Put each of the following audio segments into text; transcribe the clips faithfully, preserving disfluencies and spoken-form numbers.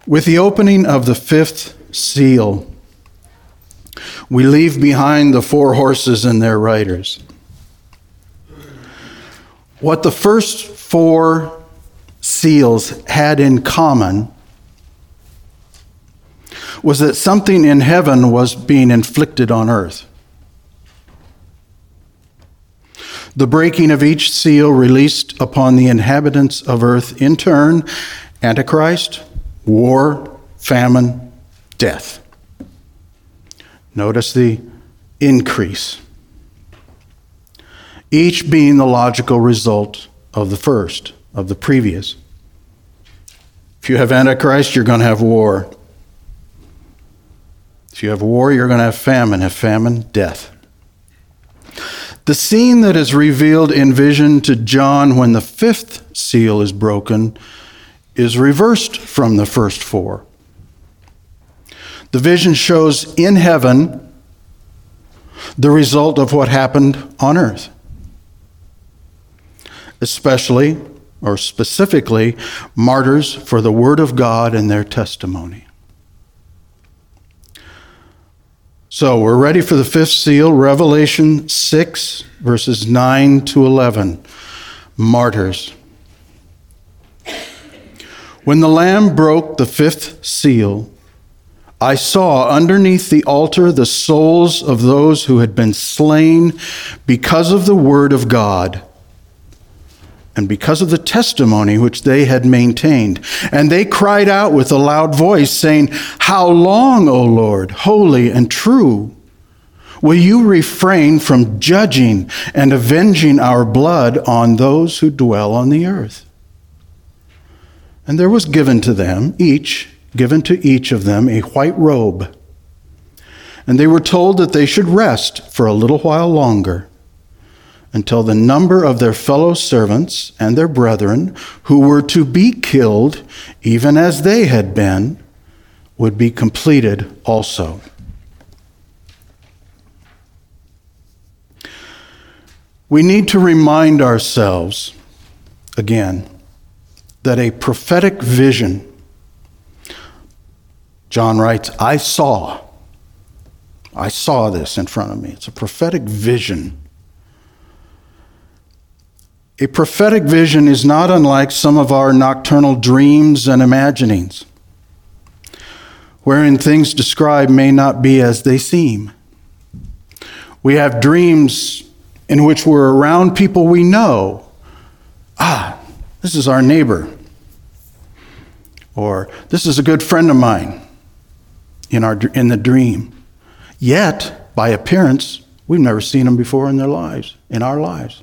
With the opening of the fifth seal, we leave behind the four horses and their riders. What the first four seals had in common was that something in heaven was being inflicted on earth. The breaking of each seal released upon the inhabitants of earth, in turn, Antichrist, war, famine, death. Notice the increase. Each being the logical result of the first, of the previous. If you have Antichrist, you're going to have war. If you have war, you're going to have famine. If famine, death. The scene that is revealed in vision to John when the fifth seal is broken is reversed from the first four. The vision shows in heaven the result of what happened on earth, especially or specifically martyrs for the word of God and their testimony. So we're ready for the fifth seal, Revelation six, verses nine to eleven. Martyrs. When the Lamb broke the fifth seal, I saw underneath the altar the souls of those who had been slain because of the word of God and because of the testimony which they had maintained. And they cried out with a loud voice, saying, "How long, O Lord, holy and true, will you refrain from judging and avenging our blood on those who dwell on the earth?" And there was given to them, each, given to each of them, a white robe. And they were told that they should rest for a little while longer, until the number of their fellow servants and their brethren who were to be killed, even as they had been, would be completed also. We need to remind ourselves, again, that a prophetic vision, John writes, I saw, I saw this in front of me. It's a prophetic vision. A prophetic vision is not unlike some of our nocturnal dreams and imaginings, wherein things described may not be as they seem. We have dreams in which we're around people we know. Ah, this is our neighbor. Or this is a good friend of mine in our in the dream. Yet, by appearance, we've never seen them before in their lives, in our lives.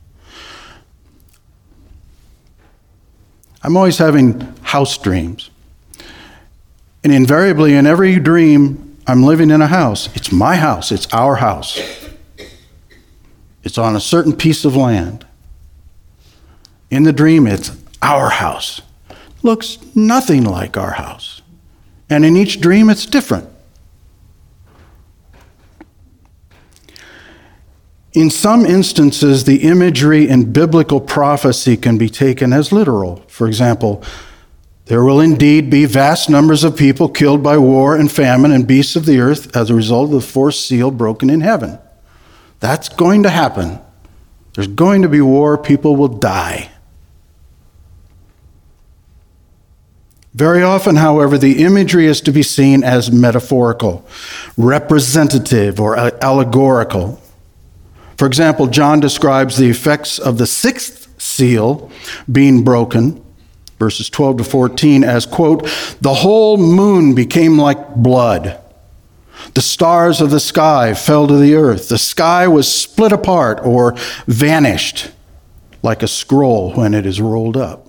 I'm always having house dreams. And invariably, in every dream, I'm living in a house. It's my house. It's our house. It's on a certain piece of land. In the dream, it's our house. Looks nothing like our house. And in each dream, it's different. In some instances, the imagery in biblical prophecy can be taken as literal. For example, there will indeed be vast numbers of people killed by war and famine and beasts of the earth as a result of the fourth seal broken in heaven. That's going to happen. There's going to be war. People will die. Very often, however, the imagery is to be seen as metaphorical, representative, or allegorical. For example, John describes the effects of the sixth seal being broken, verses twelve to fourteen, as, quote, "The whole moon became like blood. The stars of the sky fell to the earth. The sky was split apart or vanished like a scroll when it is rolled up."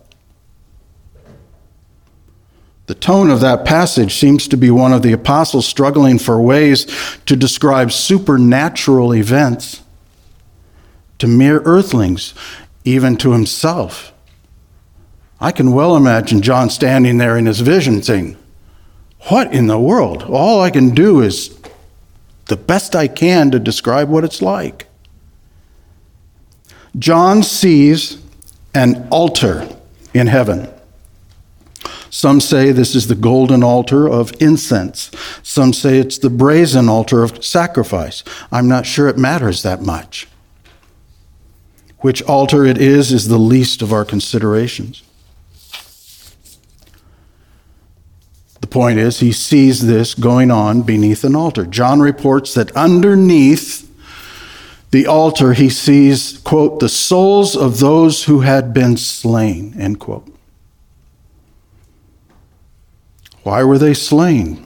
The tone of that passage seems to be one of the apostles struggling for ways to describe supernatural events to mere earthlings, even to himself. I can well imagine John standing there in his vision saying, "What in the world? All I can do is the best I can to describe what it's like." John sees an altar in heaven. Some say this is the golden altar of incense. Some say it's the brazen altar of sacrifice. I'm not sure it matters that much. Which altar it is is the least of our considerations. The point is, he sees this going on beneath an altar. John reports that underneath the altar, he sees, quote, the souls of those who had been slain, end quote. Why were they slain?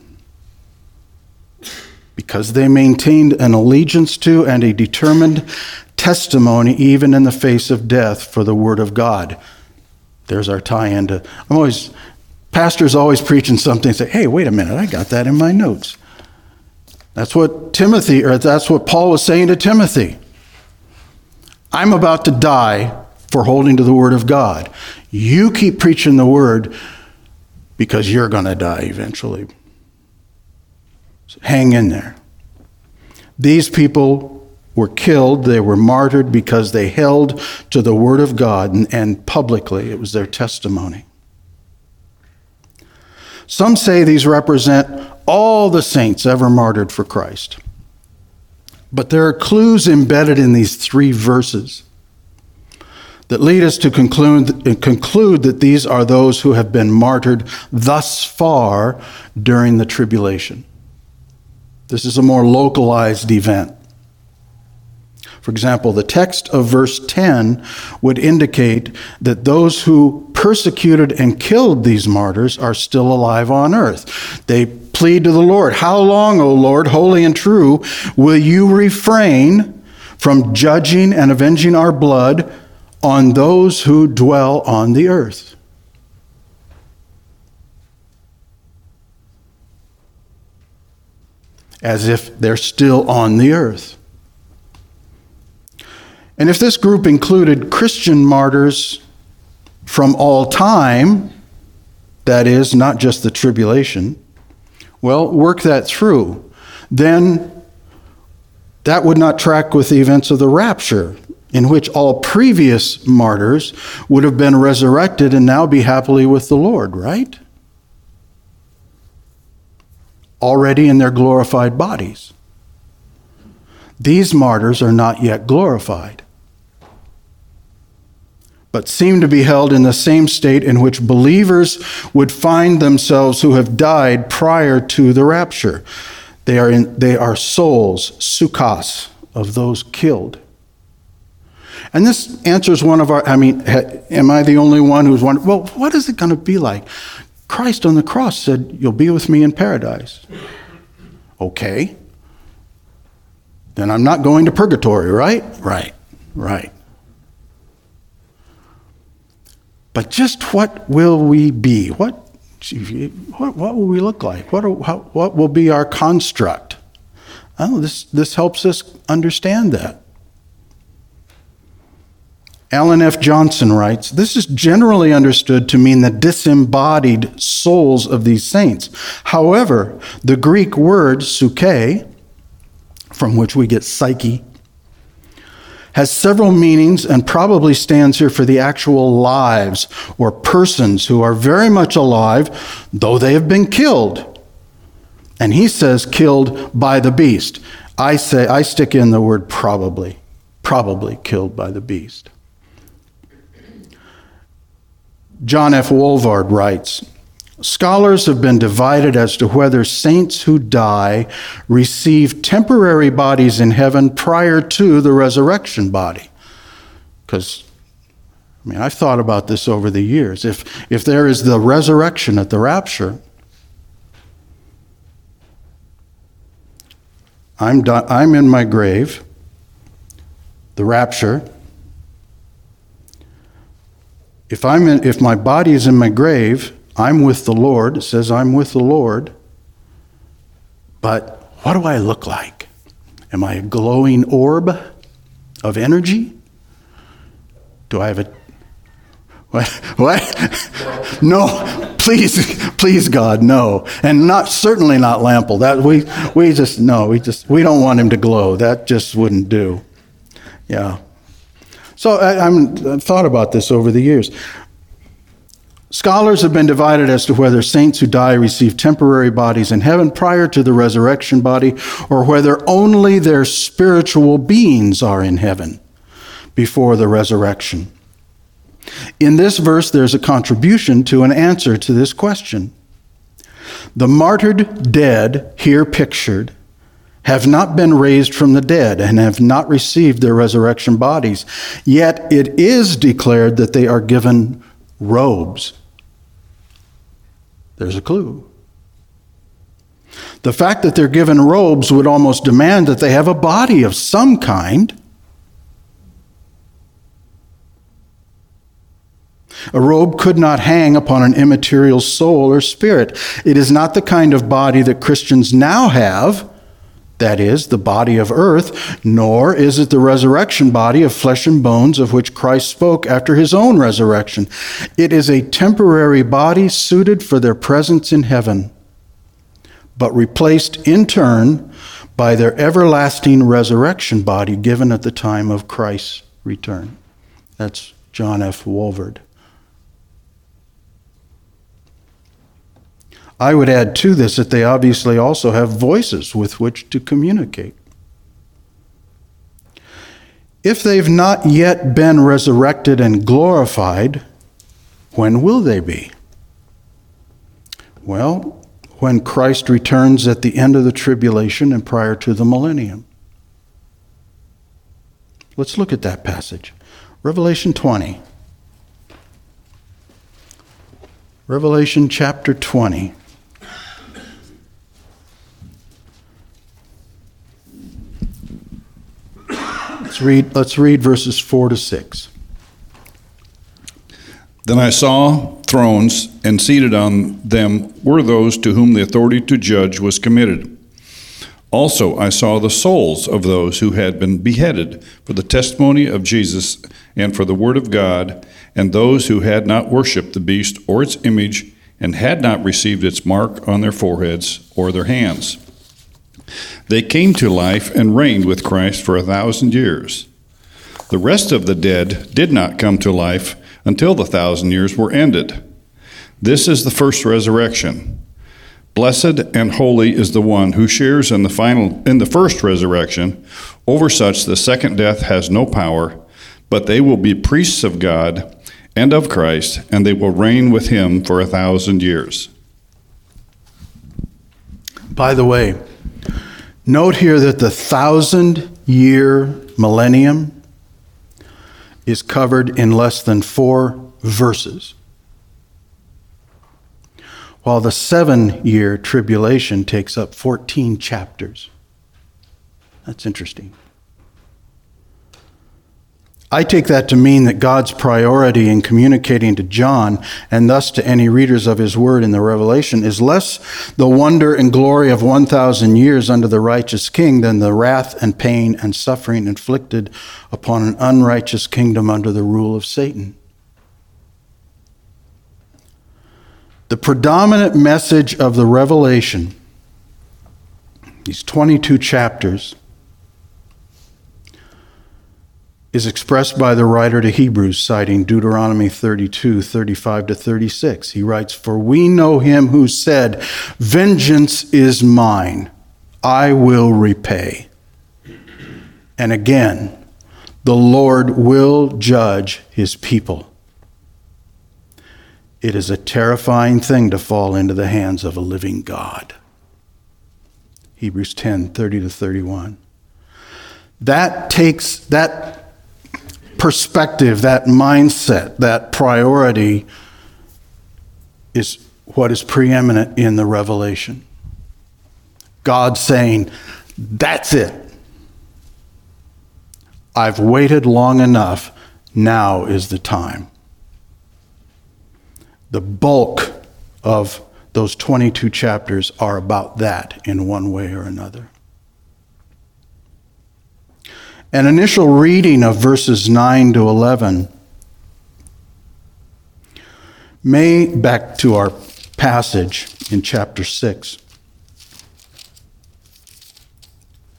Because they maintained an allegiance to and a determined testimony, even in the face of death, for the word of God. There's our tie-in to, I'm always, pastors always preaching something and say, hey, wait a minute, I got that in my notes. That's what Timothy, or that's what Paul was saying to Timothy. I'm about to die for holding to the word of God. You keep preaching the word because you're going to die eventually. So hang in there. These people were killed, they were martyred because they held to the word of God, and, and publicly it was their testimony. Some say these represent all the saints ever martyred for Christ. But there are clues embedded in these three verses that lead us to conclude, conclude that these are those who have been martyred thus far during the tribulation. This is a more localized event. For example, the text of verse ten would indicate that those who persecuted and killed these martyrs are still alive on earth. They plead to the Lord, how long, O Lord, holy and true, will you refrain from judging and avenging our blood on those who dwell on the earth? As if they're still on the earth. And if this group included Christian martyrs from all time, that is, not just the tribulation, well, work that through. Then that would not track with the events of the rapture, in which all previous martyrs would have been resurrected and now be happily with the Lord, right? Already in their glorified bodies. These martyrs are not yet glorified, but seem to be held in the same state in which believers would find themselves who have died prior to the rapture. They are in, they are souls, sukkos, of those killed. And this answers one of our, I mean, am I the only one who's wondering, well, what is it going to be like? Christ on the cross said, you'll be with me in paradise. Okay. Then I'm not going to purgatory, right? Right, right. But just what will we be? What, what, what will we look like? What, are, how, what will be our construct? Oh, this, this helps us understand that. Alan F. Johnson writes, this is generally understood to mean the disembodied souls of these saints. However, the Greek word psyche, from which we get psyche, has several meanings and probably stands here for the actual lives or persons who are very much alive, though they have been killed. And he says killed by the beast. I say, I stick in the word probably, probably killed by the beast. John F. Wolvard writes, scholars have been divided as to whether saints who die receive temporary bodies in heaven prior to the resurrection body. Because, I mean, I've thought about this over the years. If, if there is the resurrection at the rapture, I'm, di- I'm in my grave, the rapture. If I'm in, if my body is in my grave, I'm with the Lord. It says I'm with the Lord. But what do I look like? Am I a glowing orb of energy? Do I have a... What? What? No, please, please, God, no. And not certainly not Lample. That we we just no, we just we don't want him to glow. That just wouldn't do. Yeah. So I, I'm, I've thought about this over the years. Scholars have been divided as to whether saints who die receive temporary bodies in heaven prior to the resurrection body, or whether only their spiritual beings are in heaven before the resurrection. In this verse, there's a contribution to an answer to this question. The martyred dead, here pictured, have not been raised from the dead and have not received their resurrection bodies, yet it is declared that they are given robes. There's a clue. The fact that they're given robes would almost demand that they have a body of some kind. A robe could not hang upon an immaterial soul or spirit. It is not the kind of body that Christians now have, that is, the body of earth, nor is it the resurrection body of flesh and bones of which Christ spoke after his own resurrection. It is a temporary body suited for their presence in heaven, but replaced in turn by their everlasting resurrection body given at the time of Christ's return. That's John F. Walvoord. I would add to this that they obviously also have voices with which to communicate. If they've not yet been resurrected and glorified, when will they be? Well, when Christ returns at the end of the tribulation and prior to the millennium. Let's look at that passage. Revelation twenty. Revelation chapter twenty. Let's read, let's read verses four to six. Then I saw thrones, and seated on them were those to whom the authority to judge was committed. Also I saw the souls of those who had been beheaded for the testimony of Jesus and for the word of God, and those who had not worshipped the beast or its image, and had not received its mark on their foreheads or their hands. They came to life and reigned with Christ for a thousand years. The rest of the dead did not come to life until the thousand years were ended. This is the first resurrection. Blessed and holy is the one who shares in the final in the first resurrection. Over such the second death has no power, but they will be priests of God and of Christ, and they will reign with him for a thousand years. By the way, note here that the thousand-year millennium is covered in less than four verses, while the seven-year tribulation takes up fourteen chapters. That's interesting. I take that to mean that God's priority in communicating to John, and thus to any readers of his word in the Revelation, is less the wonder and glory of one thousand years under the righteous king than the wrath and pain and suffering inflicted upon an unrighteous kingdom under the rule of Satan. The predominant message of the Revelation, these twenty-two chapters, is expressed by the writer to Hebrews, citing Deuteronomy thirty-two, thirty-five to thirty-six. He writes, "For we know him who said, 'Vengeance is mine, I will repay.' And again, the Lord will judge his people." It is a terrifying thing to fall into the hands of a living God. Hebrews ten, thirty to thirty-one. That takes, that perspective, that mindset, that priority is what is preeminent in the Revelation. God saying, that's it. I've waited long enough. Now is the time. The bulk of those twenty-two chapters are about that in one way or another. An initial reading of verses nine to eleven may, back to our passage in chapter six,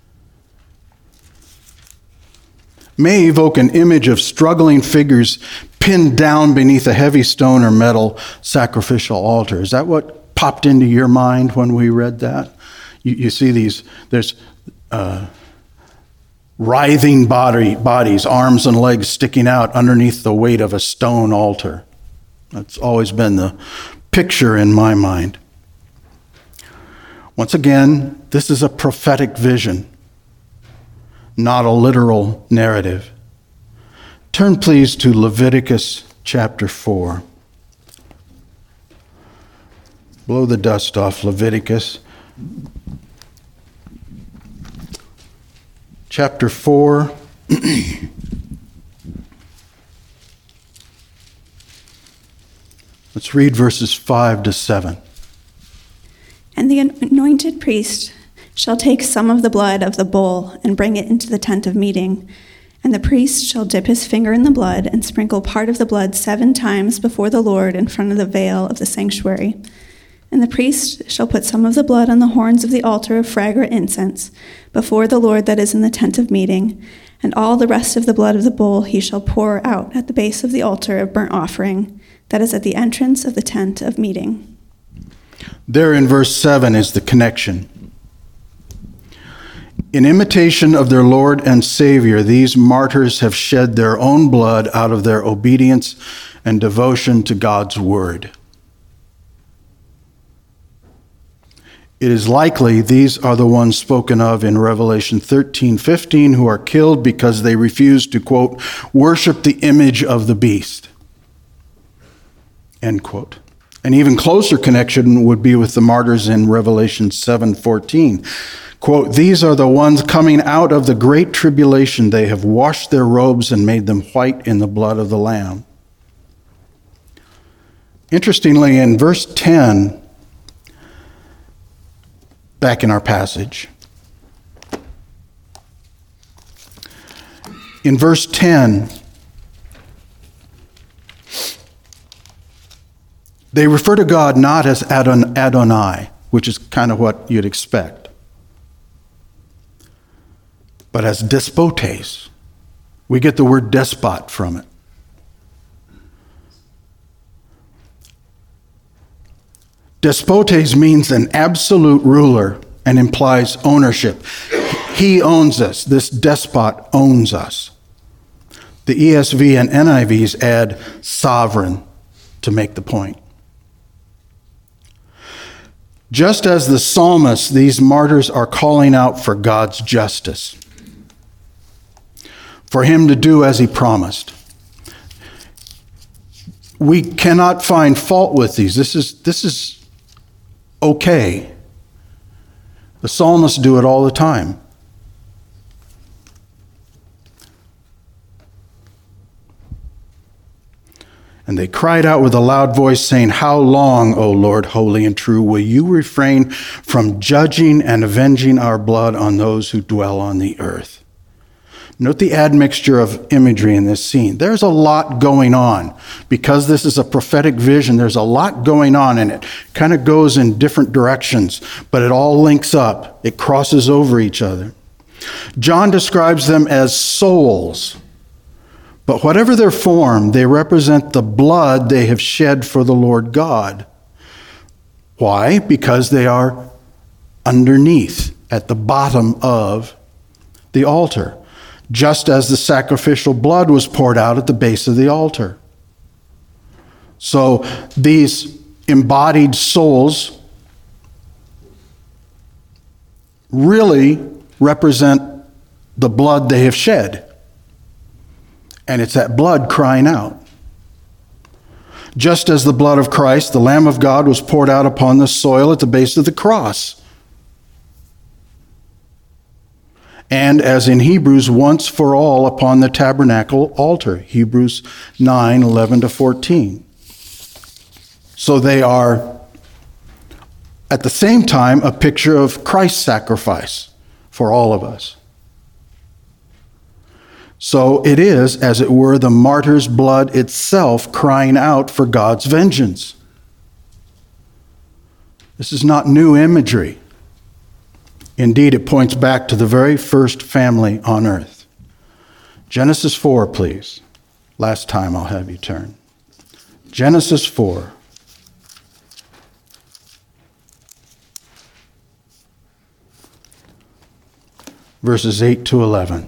may evoke an image of struggling figures pinned down beneath a heavy stone or metal sacrificial altar. Is that what popped into your mind when we read that? You, you see these, there's uh, writhing body, bodies, arms and legs sticking out underneath the weight of a stone altar. That's always been the picture in my mind. Once again, this is a prophetic vision, not a literal narrative. Turn please to Leviticus chapter four. Blow the dust off Leviticus. Chapter four. Let's read verses five to seven. And the anointed priest shall take some of the blood of the bull and bring it into the tent of meeting. And the priest shall dip his finger in the blood and sprinkle part of the blood seven times before the Lord in front of the veil of the sanctuary. And the priest shall put some of the blood on the horns of the altar of fragrant incense before the Lord that is in the tent of meeting. And all the rest of the blood of the bull he shall pour out at the base of the altar of burnt offering that is at the entrance of the tent of meeting. There in verse seven is the connection. In imitation of their Lord and Savior, these martyrs have shed their own blood out of their obedience and devotion to God's word. It is likely these are the ones spoken of in Revelation thirteen fifteen who are killed because they refuse to, quote, worship the image of the beast, end quote. An even closer connection would be with the martyrs in Revelation seven fourteen. Quote, these are the ones coming out of the great tribulation. They have washed their robes and made them white in the blood of the Lamb. Interestingly, in verse ten, back in our passage, in verse ten, they refer to God not as Adon- Adonai, which is kind of what you'd expect, but as despotes. We get the word despot from it. Despotes means an absolute ruler and implies ownership. He owns us. This despot owns us. The E S V and N I Vs add sovereign to make the point. Just as the psalmists, these martyrs are calling out for God's justice, for him to do as he promised. We cannot find fault with these. This is, this is okay. The psalmists do it all the time. And they cried out with a loud voice, saying, how long, O Lord, holy and true, will you refrain from judging and avenging our blood on those who dwell on the earth? Note the admixture of imagery in this scene. There's a lot going on. Because this is a prophetic vision, there's a lot going on, and it kind of goes in different directions, but it all links up. It crosses over each other. John describes them as souls. But whatever their form, they represent the blood they have shed for the Lord God. Why? Because they are underneath, at the bottom of the altar, just as the sacrificial blood was poured out at the base of the altar. So these embodied souls really represent the blood they have shed. And it's that blood crying out. Just as the blood of Christ, the Lamb of God, was poured out upon the soil at the base of the cross. And as in Hebrews, once for all upon the tabernacle altar. Hebrews nine, eleven to fourteen. So they are, at the same time, a picture of Christ's sacrifice for all of us. So it is, as it were, the martyr's blood itself crying out for God's vengeance. This is not new imagery. Indeed, it points back to the very first family on earth. Genesis four, please. Last time I'll have you turn. Genesis four. Verses eight to eleven.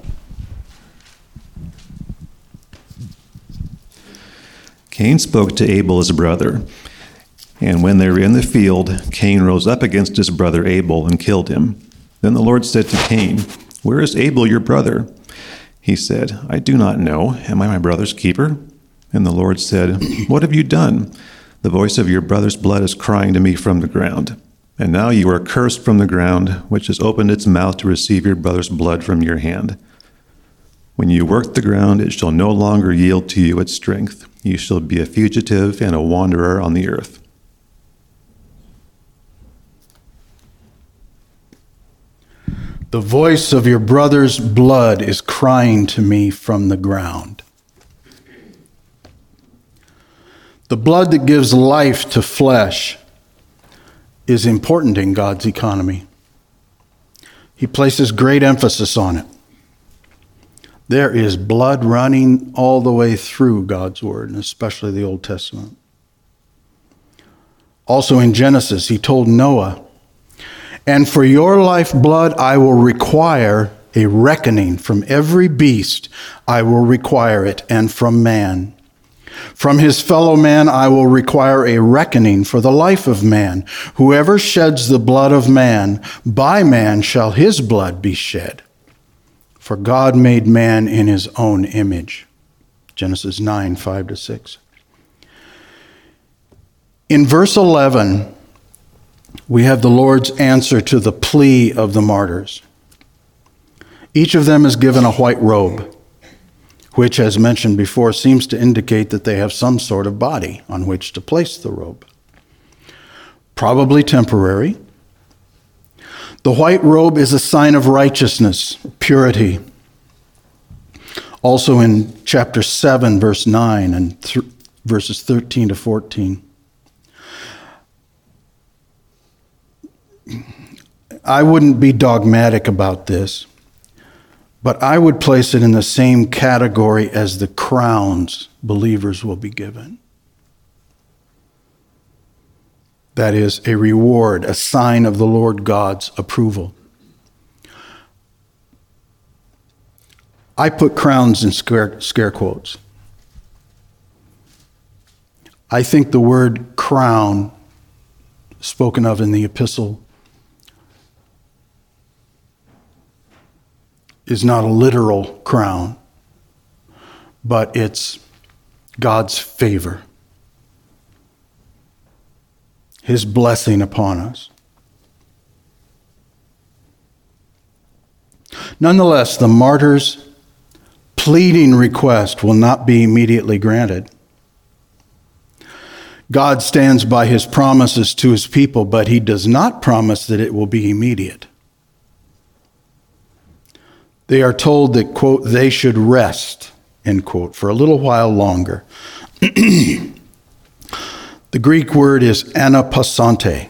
Cain spoke to Abel his brother, and when they were in the field, Cain rose up against his brother Abel and killed him. Then the Lord said to Cain, "Where is Abel your brother?" He said, "I do not know. Am I my brother's keeper?" And the Lord said, "What have you done? The voice of your brother's blood is crying to me from the ground. And now you are cursed from the ground, which has opened its mouth to receive your brother's blood from your hand. When you work the ground, it shall no longer yield to you its strength. You shall be a fugitive and a wanderer on the earth." The voice of your brother's blood is crying to me from the ground. The blood that gives life to flesh is important in God's economy. He places great emphasis on it. There is blood running all the way through God's word, and especially the Old Testament. Also in Genesis, he told Noah, "And for your lifeblood I will require a reckoning. From every beast I will require it, and from man. From his fellow man I will require a reckoning for the life of man. Whoever sheds the blood of man, by man shall his blood be shed. For God made man in his own image." Genesis nine, five to six. In verse eleven, we have the Lord's answer to the plea of the martyrs. Each of them is given a white robe, which, as mentioned before, seems to indicate that they have some sort of body on which to place the robe. Probably temporary. The white robe is a sign of righteousness, purity. Also in chapter seven, verse nine, and th- verses thirteen to fourteen. I wouldn't be dogmatic about this, but I would place it in the same category as the crowns believers will be given. That is a reward, a sign of the Lord God's approval. I put crowns in scare, scare quotes. I think the word crown spoken of in the epistle is not a literal crown, but it's God's favor, his blessing upon us. Nonetheless, the martyr's pleading request will not be immediately granted. God stands by his promises to his people, but he does not promise that it will be immediate. They are told that, quote, they should rest, end quote, for a little while longer. The Greek word is anapasante.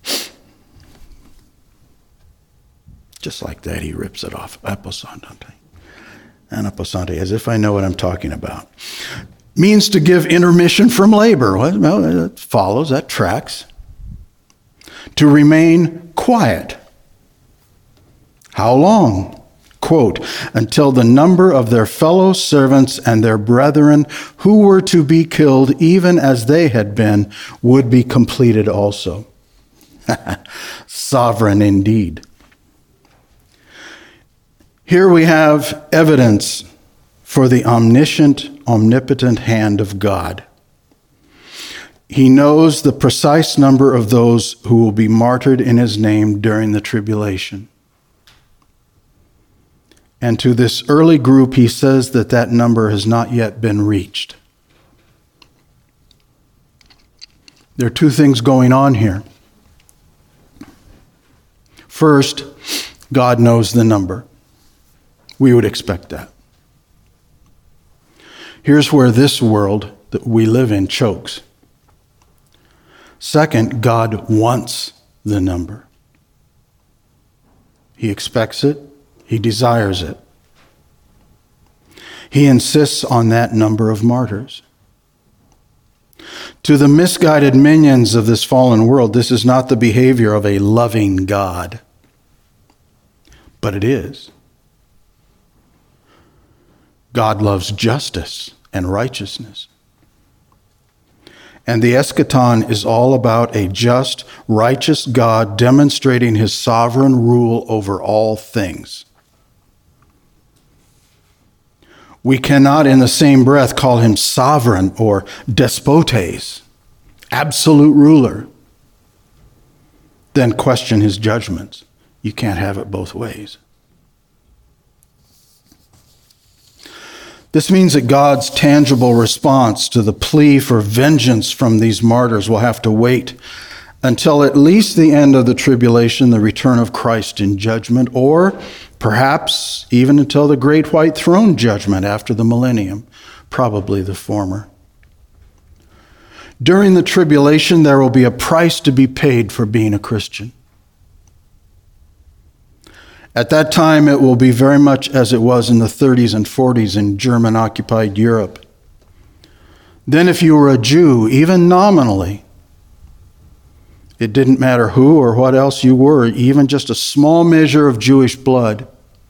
Just like that, he rips it off. Apasante. Anapasante, as if I know what I'm talking about. Means to give intermission from labor. Well, that follows, that tracks. To remain quiet. How long? Quote, until the number of their fellow servants and their brethren who were to be killed, even as they had been, would be completed also. Sovereign indeed. Here we have evidence for the omniscient, omnipotent hand of God. He knows the precise number of those who will be martyred in his name during the tribulation. And to this early group, he says that that number has not yet been reached. There are two things going on here. First, God knows the number. We would expect that. Here's where this world that we live in chokes. Second, God wants the number. He expects it. He desires it. He insists on that number of martyrs. To the misguided minions of this fallen world, this is not the behavior of a loving God, but it is. God loves justice and righteousness. And the eschaton is all about a just, righteous God demonstrating his sovereign rule over all things. We cannot in the same breath call him sovereign or despotes, absolute ruler, then question his judgments. You can't have it both ways. This means that God's tangible response to the plea for vengeance from these martyrs will have to wait until at least the end of the tribulation, the return of Christ in judgment, or perhaps even until the great white throne judgment after the millennium, probably the former. During the tribulation, there will be a price to be paid for being a Christian. At that time, it will be very much as it was in the thirties and forties in German-occupied Europe. Then if you were a Jew, even nominally, it didn't matter who or what else you were, even just a small measure of Jewish blood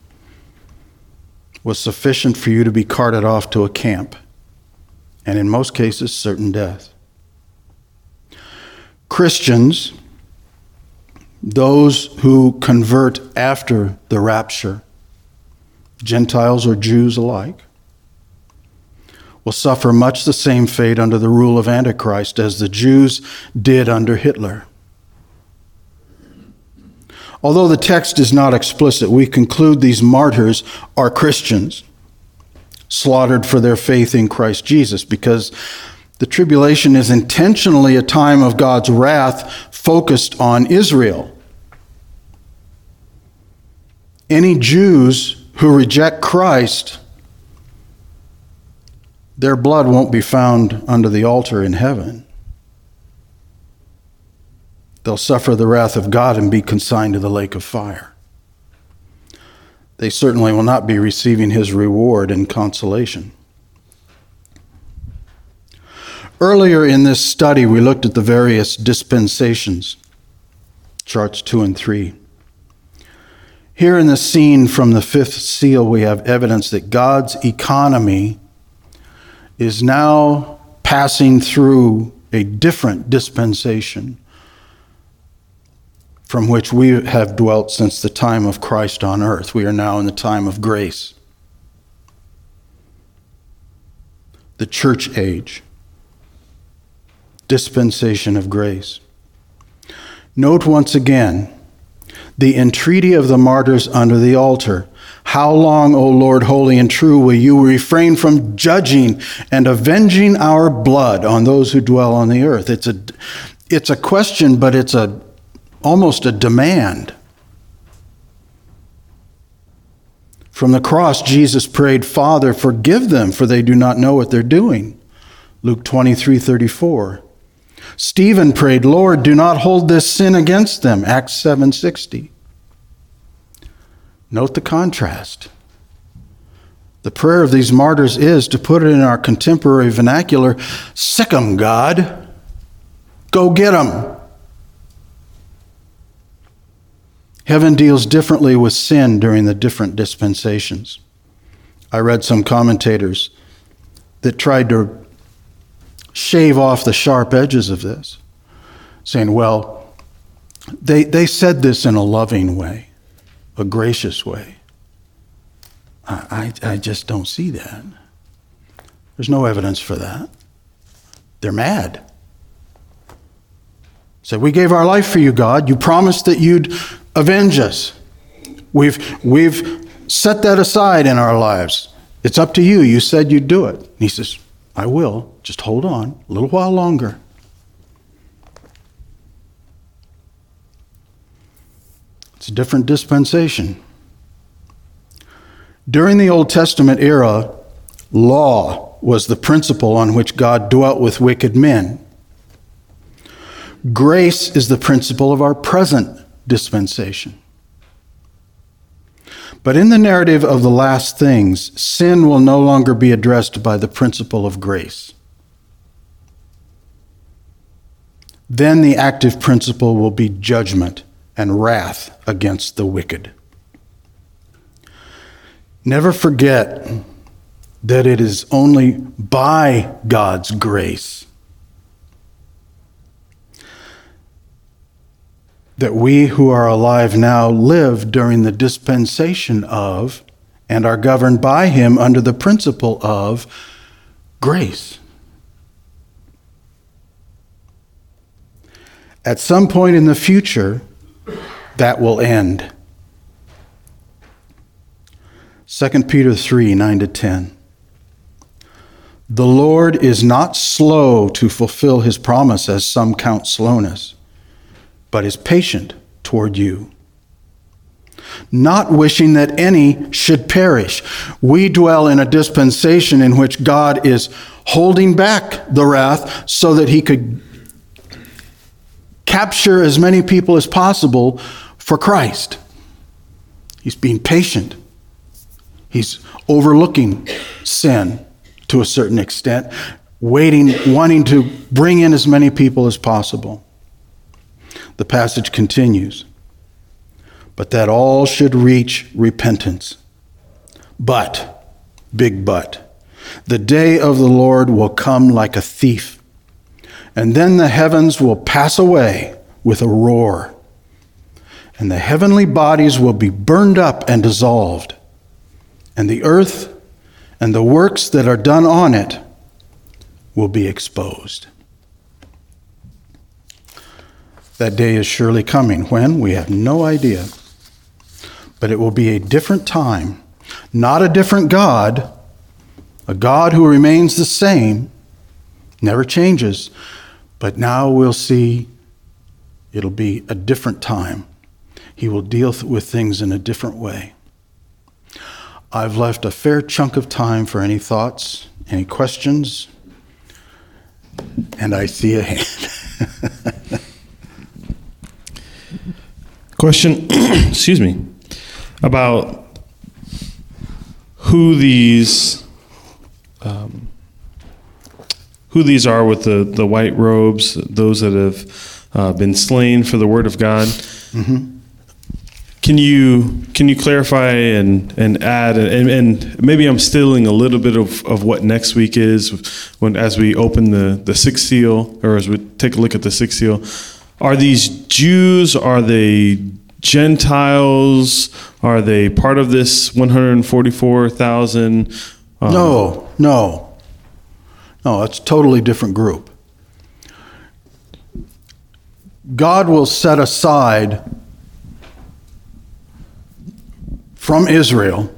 was sufficient for you to be carted off to a camp, and in most cases, certain death. Christians, those who convert after the rapture, Gentiles or Jews alike, will suffer much the same fate under the rule of Antichrist as the Jews did under Hitler. Although the text is not explicit, we conclude these martyrs are Christians, slaughtered for their faith in Christ Jesus, because the tribulation is intentionally a time of God's wrath focused on Israel. Any Jews who reject Christ, their blood won't be found under the altar in heaven. They'll suffer the wrath of God and be consigned to the lake of fire. They certainly will not be receiving his reward and consolation. Earlier in this study, we looked at the various dispensations, charts two and three. Here in the scene from the fifth seal, we have evidence that God's economy is now passing through a different dispensation from which we have dwelt since the time of Christ on earth. We are now in the time of grace, the church age, dispensation of grace. Note once again the entreaty of the martyrs under the altar. How long, O Lord, holy and true, will you refrain from judging and avenging our blood on those who dwell on the earth? It's a, it's a question, but it's a almost a demand. From the cross, Jesus prayed, Father, forgive them, for they do not know what they're doing. Luke twenty-three thirty-four. Stephen prayed, Lord, do not hold this sin against them. Acts seven sixty. Note the contrast. The prayer of these martyrs is, to put it in our contemporary vernacular, sick 'em, God. Go get 'em. Heaven deals differently with sin during the different dispensations. I read some commentators that tried to shave off the sharp edges of this, saying, well, they, they said this in a loving way, a gracious way. I, I, I just don't see that. There's no evidence for that. They're mad. Say, we gave our life for you, God. You promised that you'd avenge us. We've, we've set that aside in our lives. It's up to you. You said you'd do it. And he says, I will. Just hold on a little while longer. It's a different dispensation. During the Old Testament era, law was the principle on which God dwelt with wicked men. Grace is the principle of our present dispensation. But in the narrative of the last things, sin will no longer be addressed by the principle of grace. Then the active principle will be judgment and wrath against the wicked. Never forget that it is only by God's grace that we who are alive now live during the dispensation of and are governed by him under the principle of grace. At some point in the future, that will end. Second Peter three, nine to ten. The Lord is not slow to fulfill his promise, as some count slowness, but is patient toward you, not wishing that any should perish. We dwell in a dispensation in which God is holding back the wrath so that he could capture as many people as possible for Christ. He's being patient. He's overlooking sin to a certain extent, waiting, wanting to bring in as many people as possible. The passage continues, but that all should reach repentance. But, big but, the day of the Lord will come like a thief, and then the heavens will pass away with a roar, and the heavenly bodies will be burned up and dissolved, and the earth and the works that are done on it will be exposed. That day is surely coming. When? We have no idea. But it will be a different time, not a different God, a God who remains the same, never changes. But now we'll see it'll be a different time. He will deal with things in a different way. I've left a fair chunk of time for any thoughts, any questions, and I see a hand. Question, excuse me, about who these um, who these are with the, the white robes, those that have uh, been slain for the word of God. Mm-hmm. Can you can you clarify and, and add, and, and maybe I'm stealing a little bit of, of what next week is when as we open the, the sixth seal, or as we take a look at the sixth seal. Are these Jews? Are they Gentiles? Are they part of this one hundred forty-four thousand? Um, no, no. No, it's a totally different group. God will set aside from Israel,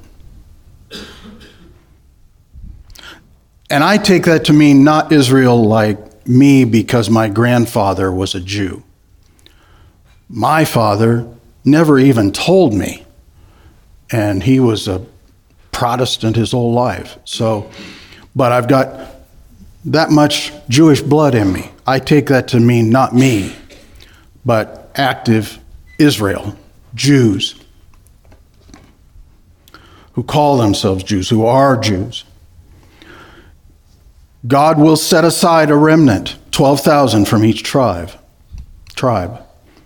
and I take that to mean not Israel like me because my grandfather was a Jew. My father never even told me, and he was a Protestant his whole life. So, but I've got that much Jewish blood in me. I take that to mean not me, but active Israel, Jews, who call themselves Jews, who are Jews. God will set aside a remnant, twelve thousand from each tribe. Tribe.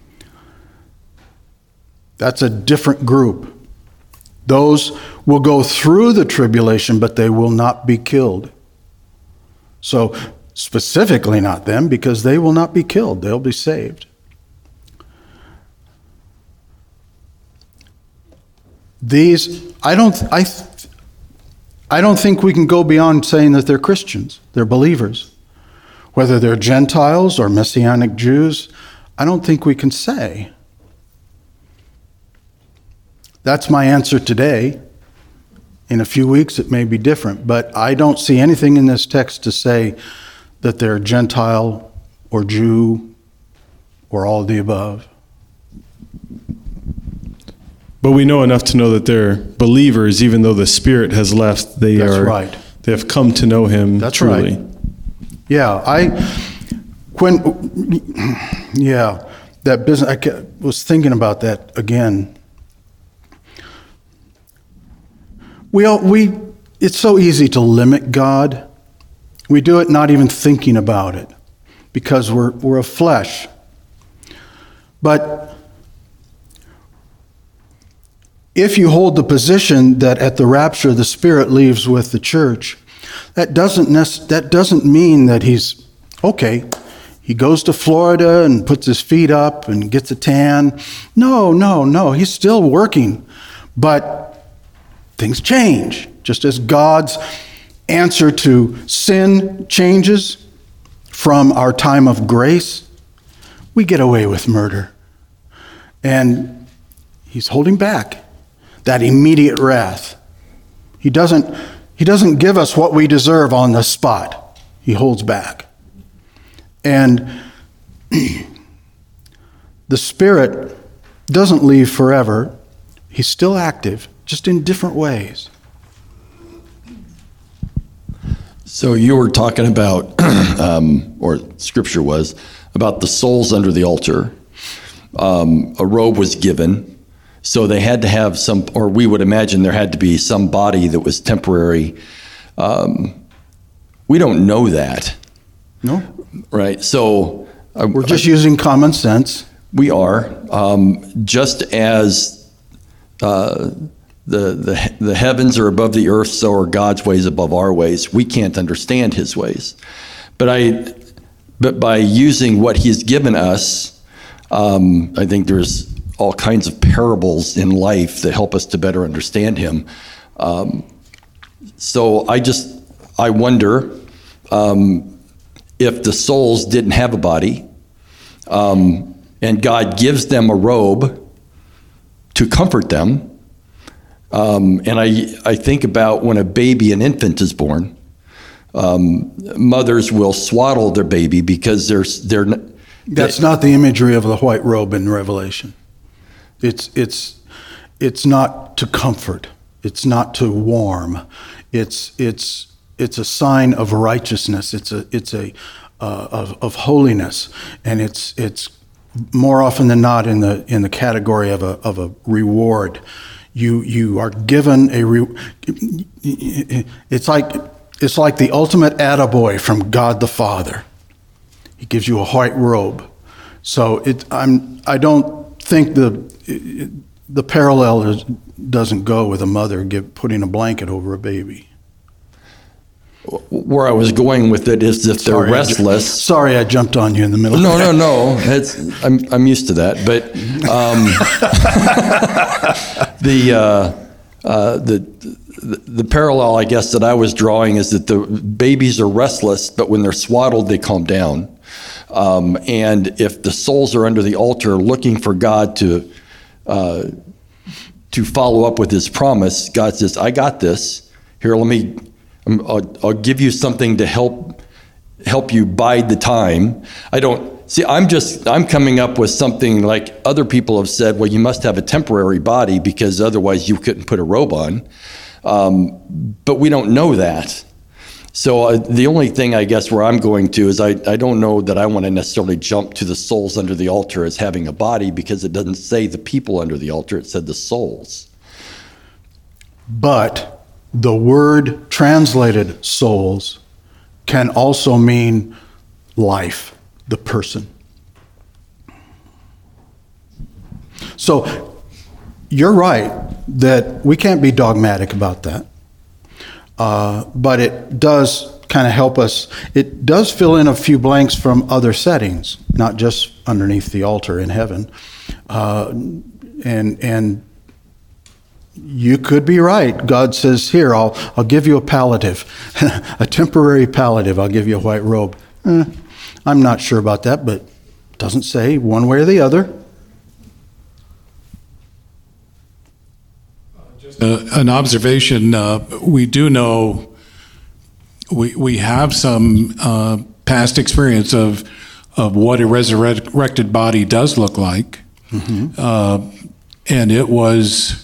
That's a different group. Those will go through the tribulation, but they will not be killed. So specifically not them, because they will not be killed. They'll be saved. These, I don't, I, I don't think we can go beyond saying that they're Christians. They're believers. Whether they're Gentiles or Messianic Jews, I don't think we can say. That's my answer today. In a few weeks, it may be different, but I don't see anything in this text to say that they're Gentile or Jew or all of the above. But we know enough to know that they're believers, even though the Spirit has left. They That's are. right. They have come to know Him. That's truly. right. Yeah, I when yeah that business. I was thinking about that again. We, all, we, it's so easy to limit God. We do it not even thinking about it because we're, we're of flesh. But if you hold the position that at the rapture the Spirit leaves with the church, that doesn't nec- that doesn't mean that he's, okay, he goes to Florida and puts his feet up and gets a tan. No, no, no, he's still working. But things change. Just as God's answer to sin changes from our time of grace, we get away with murder. And he's holding back that immediate wrath. He doesn't, he doesn't give us what we deserve on the spot. He holds back. And the Spirit doesn't leave forever. He's still active, just in different ways. So you were talking about, um, or Scripture was, about the souls under the altar. Um, a robe was given, so they had to have some, or we would imagine there had to be some body that was temporary. Um, we don't know that. No? Right, so... Uh, We're just uh, using common sense. We are. Um, just as uh, the, the the heavens are above the earth, so are God's ways above our ways. We can't understand his ways. But I, but by using what he's given us, um, I think there's all kinds of parables in life that help us to better understand him. Um, so I just, I wonder um, if the souls didn't have a body, um, and God gives them a robe to comfort them. Um, and I, I think about when a baby, an infant is born, um, mothers will swaddle their baby because there's, they're... That's they, not the imagery of the white robe in Revelation. It's, it's, it's not to comfort. It's not to warm. It's, it's, it's a sign of righteousness. It's a, it's a, uh, of, of holiness. And it's, it's more often than not in the, in the category of a, of a reward. You, you are given a, re, it's like, it's like the ultimate attaboy from God the Father. He gives you a white robe. So it, I'm, I don't think the, the parallel is, doesn't go with a mother give, putting a blanket over a baby. Where I was going with it is if they're sorry, restless. I ju- sorry, I jumped on you in the middle. No, of no, no. It's I'm I'm used to that. But um, the, uh, uh, the the the parallel, I guess, that I was drawing is that the babies are restless, but when they're swaddled, they calm down. Um, and if the souls are under the altar looking for God to uh, to follow up with his promise, God says, "I got this. Here, let me." I'll, I'll give you something to help help you bide the time. I don't see. I'm just I'm coming up with something like other people have said. Well, you must have a temporary body because otherwise you couldn't put a robe on. Um, but we don't know that. So uh, the only thing I guess where I'm going to is I I don't know that I want to necessarily jump to the souls under the altar as having a body because it doesn't say the people under the altar. It said the souls. But the word translated souls can also mean life, the person. So you're right that we can't be dogmatic about that. Uh, but it does kind of help us. It does fill in a few blanks from other settings, not just underneath the altar in heaven. Uh, and, and, You could be right. God says, here, I'll I'll give you a palliative, a temporary palliative. I'll give you a white robe. Eh, I'm not sure about that, but it doesn't say one way or the other. Just uh, an observation. Uh, we do know, we we have some uh, past experience of of what a resurrected body does look like. Mm-hmm. Uh, and it was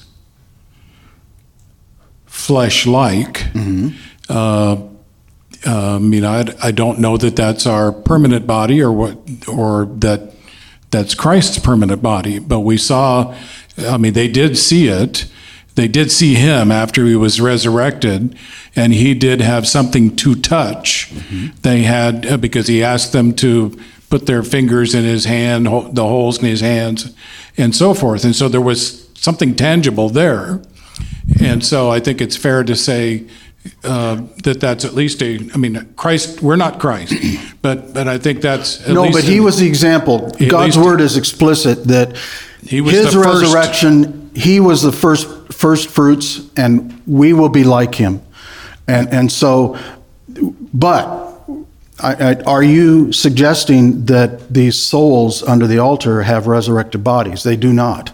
flesh-like. Mm-hmm. Uh, uh, I mean, I, I don't know that that's our permanent body or what, or that that's Christ's permanent body. But we saw, I mean, they did see it. they did see him after he was resurrected, and he did have something to touch. Mm-hmm. They had, uh, because he asked them to put their fingers in his hand, ho- the holes in his hands, and so forth. And so there was something tangible there. And so I think it's fair to say uh, that that's at least a, I mean, Christ, we're not Christ, but but I think that's at no, least but he in, was the example. God's least, word is explicit that he was his the first, resurrection, he was the first first fruits, and we will be like him. And and so, but I, I, are you suggesting that these souls under the altar have resurrected bodies? They do not.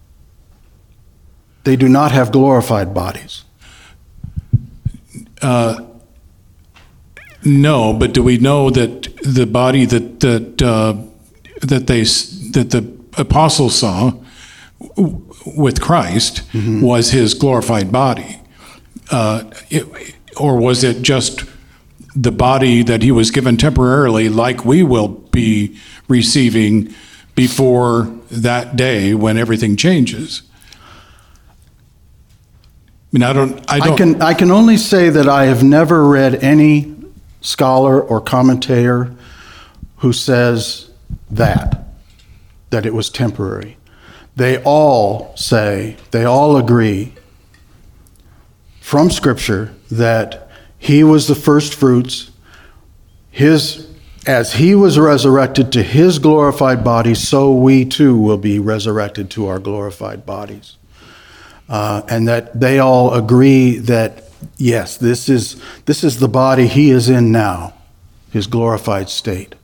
They do not have glorified bodies. Uh, no, but do we know that the body that that uh, that they that the apostles saw with Christ mm-hmm. was his glorified body, uh, it, or was it just the body that he was given temporarily, like we will be receiving before that day when everything changes? I mean, I don't, I don't. I can, I can only say that I have never read any scholar or commentator who says that, that it was temporary. They all say, they all agree from Scripture that he was the first fruits. His, as he was resurrected to his glorified body, so we too will be resurrected to our glorified bodies. Uh, and that they all agree that, yes, this is this is the body he is in now, his glorified state.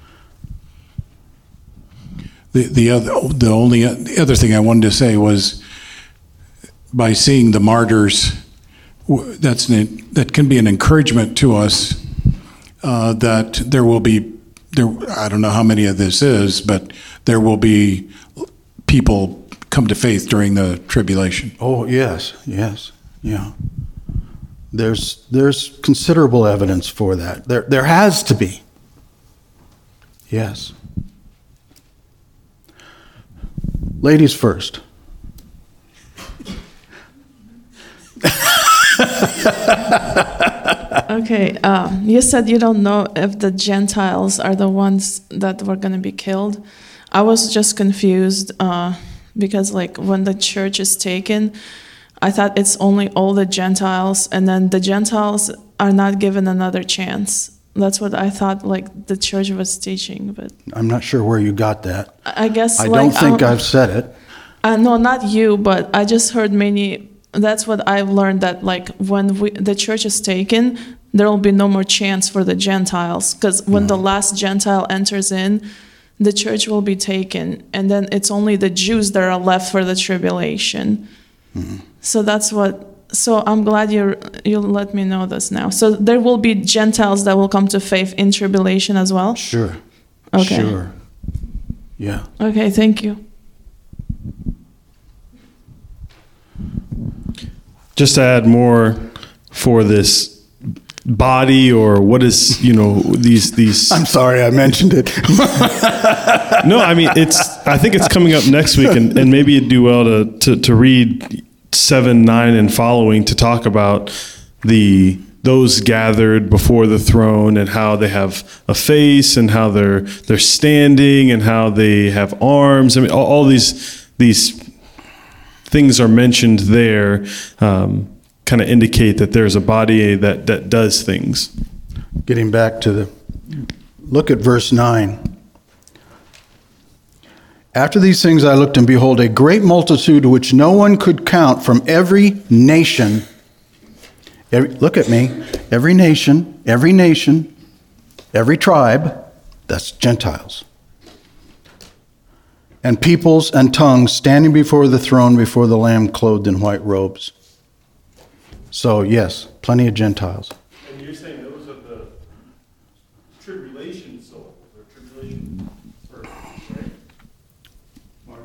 The the other the only the other thing I wanted to say was, by seeing the martyrs, that's an, that can be an encouragement to us uh, that there will be there. I don't know how many of this is, but there will be people come to faith during the tribulation. Oh, yes, yes, yeah. There's there's considerable evidence for that. There there has to be. Yes. Ladies first. Okay, um, you said you don't know if the Gentiles are the ones that were going to be killed. I was just confused. Uh, Because like when the church is taken, I thought it's only all the Gentiles, and then the Gentiles are not given another chance. That's what I thought like the church was teaching. But I'm not sure where you got that. I guess I like, don't think um, I've said it. Uh, no, not you, but I just heard many. That's what I've learned, that like when we, the church is taken, there will be no more chance for the Gentiles, because when no. the last Gentile enters in, the church will be taken, and then it's only the Jews that are left for the tribulation. Mm-hmm. So that's what. So I'm glad you you let me know this now. So there will be Gentiles that will come to faith in tribulation as well. Sure. Okay. Sure. Yeah. Okay. Thank you. Just to add more for this body, or what is, you know, these these I'm sorry I mentioned it. No, I mean, it's I think it's coming up next week, and, and maybe you'd do well to, to to read seven, nine and following to talk about the those gathered before the throne, and how they have a face, and how they're they're standing, and how they have arms. I mean, all, all these these things are mentioned there. Um, kind of indicate that there's a body that, that does things. Getting back to the, look at verse nine. After these things I looked, and behold, a great multitude which no one could count, from every nation. Every, look at me. Every nation, every nation, every tribe, that's Gentiles. And peoples and tongues standing before the throne, before the Lamb, clothed in white robes. So, yes, plenty of Gentiles. And you're saying those are the tribulation souls, or tribulation persons, right? Mark.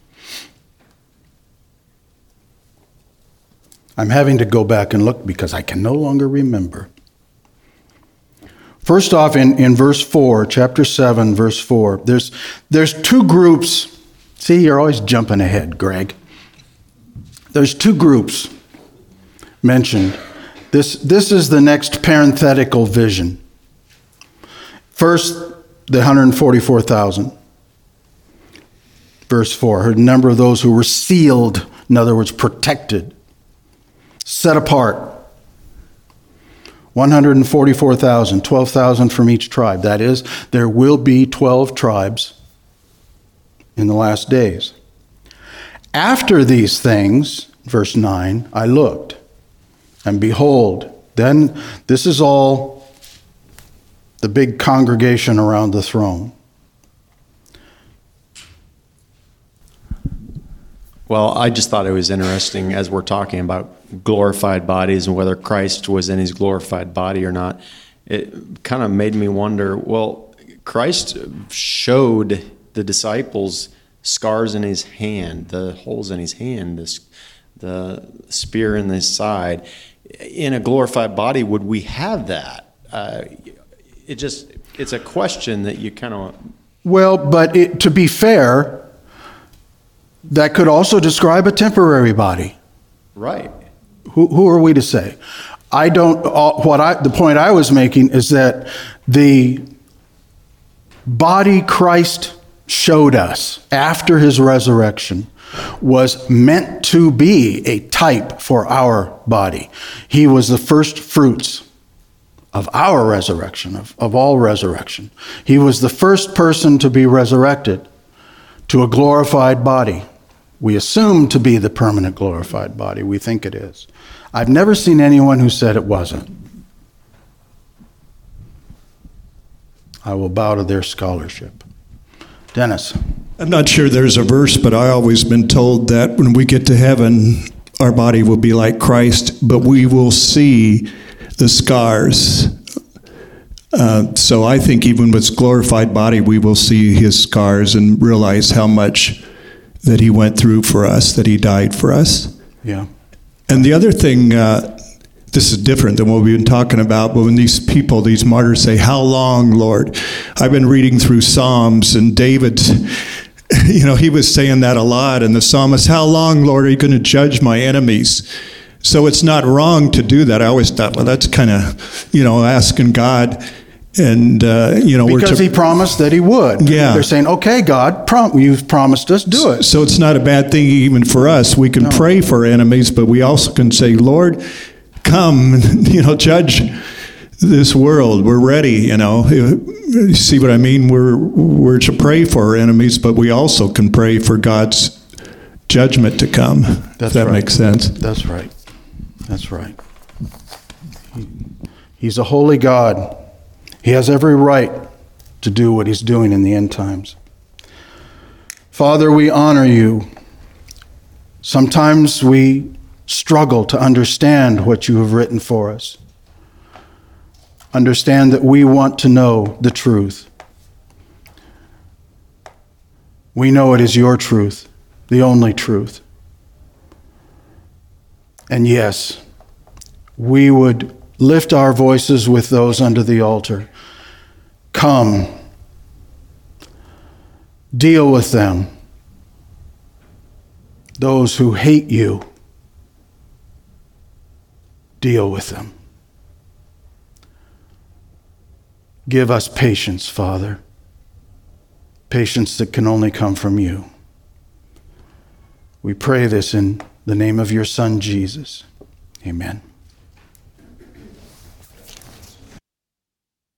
I'm having to go back and look because I can no longer remember. First off, in, in verse four, chapter seven, verse four, there's, there's two groups. See, you're always jumping ahead, Greg. There's two groups mentioned. This, this is the next parenthetical vision. First, the one hundred forty-four thousand. Verse four, a number of those who were sealed, in other words, protected, set apart. one hundred forty-four thousand, twelve thousand from each tribe. That is, there will be twelve tribes in the last days. After these things, verse nine, I looked, and behold, then this is all the big congregation around the throne. Well, I just thought it was interesting as we're talking about glorified bodies and whether Christ was in his glorified body or not. It kind of made me wonder, well, Christ showed the disciples scars in his hand, the holes in his hand, this, the spear in his side. In a glorified body, would we have that? Uh, it just, it's a question that you kind of... Well, but it, to be fair, that could also describe a temporary body. Right. Who, who are we to say? I don't, uh, what I, the point I was making is that the body Christ showed us after his resurrection was meant to be a type for our body. He was the first fruits of our resurrection, of, of all resurrection. He was the first person to be resurrected to a glorified body. We assume to be the permanent glorified body. We think it is. I've never seen anyone who said it wasn't. I will bow to their scholarship. Dennis. I'm not sure there's a verse, but I've always been told that when we get to heaven, our body will be like Christ, but we will see the scars. Uh, so I think even with glorified body, we will see his scars and realize how much that he went through for us, that he died for us. Yeah. And the other thing, uh, this is different than what we've been talking about, but when these people, these martyrs say, how long, Lord? I've been reading through Psalms, and David, you know, he was saying that a lot, and the psalmist, how long, Lord, are you going to judge my enemies? So it's not wrong to do that. I always thought, well, that's kind of, you know, asking God. And, uh, you know, because we're to, he promised that he would. Yeah. They're saying, okay, God, prom- you've promised us, do it. So it's not a bad thing even for us. We can No. pray for enemies, but we also can say, Lord, come, you know, judge this world. We're ready, you know. You see what I mean? We're, we're to pray for our enemies, but we also can pray for God's judgment to come, That's if that right. makes sense. That's right. That's right. He, he's a holy God. He has every right to do what he's doing in the end times. Father, we honor you. Sometimes we struggle to understand what you have written for us. Understand that we want to know the truth. We know it is your truth, the only truth. And yes, we would lift our voices with those under the altar. Come, deal with them. Those who hate you, deal with them. Give us patience, Father. Patience that can only come from you. We pray this in the name of your Son, Jesus. Amen.